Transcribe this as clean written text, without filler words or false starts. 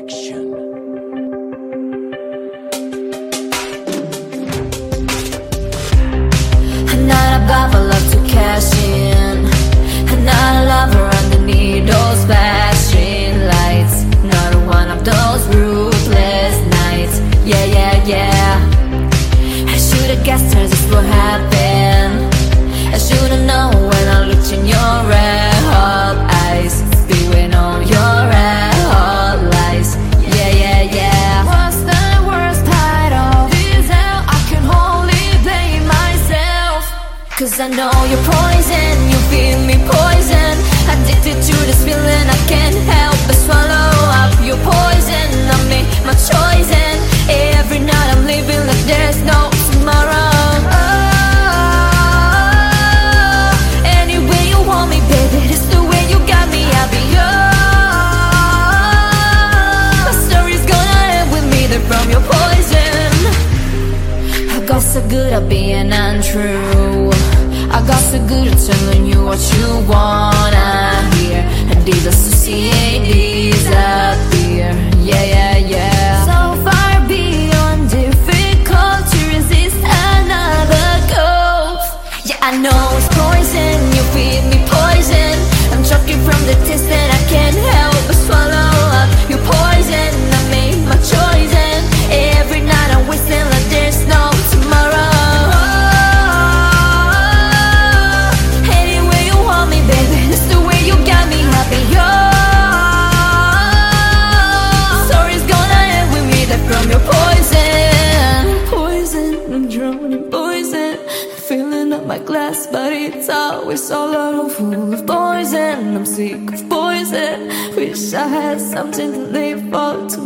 Connection. I'm not about for love to cash in. I'm not a lover underneath those flashing lights. Not one of those ruthless nights. Yeah, yeah, yeah. I should've guessed this is what happened. I should've known when I looked in your red hot eyes, spewing on your red hot lies. Yeah, yeah, yeah. What's the worst part of this hell? I can only blame myself. Cause I know you're poison, you feel me poison. Addicted to this feeling, I can't help but swallow up your poison. I made my choice and every night I'm living like there's no tomorrow. Baby, it's the way you got me, I'll be yours. My story's gonna end with me, they're from your poison. I got so good at being untrue. I got so good at telling you what you wanna hear, and disassociate, disappear. Yeah, yeah, yeah. So far beyond difficult to resist another ghost. Yeah, I know it's poison, you feed me poison. I'm choking from the taste and I can't help but swallow up your poison. I made my choice and every night I'm whistling like there's no tomorrow. Any way you want me, baby, that's the way you got me, I'll be yours. Story's gonna end with me, they're from your poison. Poison, I'm drowning in poison. Filling up my glass, but it's always all full of poison. I'm sick of poison. Wish I had something to live for tomorrow.